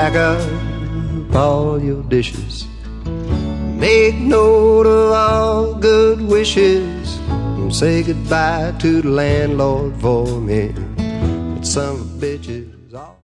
pack up all your dishes, make note of all good wishes, and say goodbye to the landlord for me. But some bitches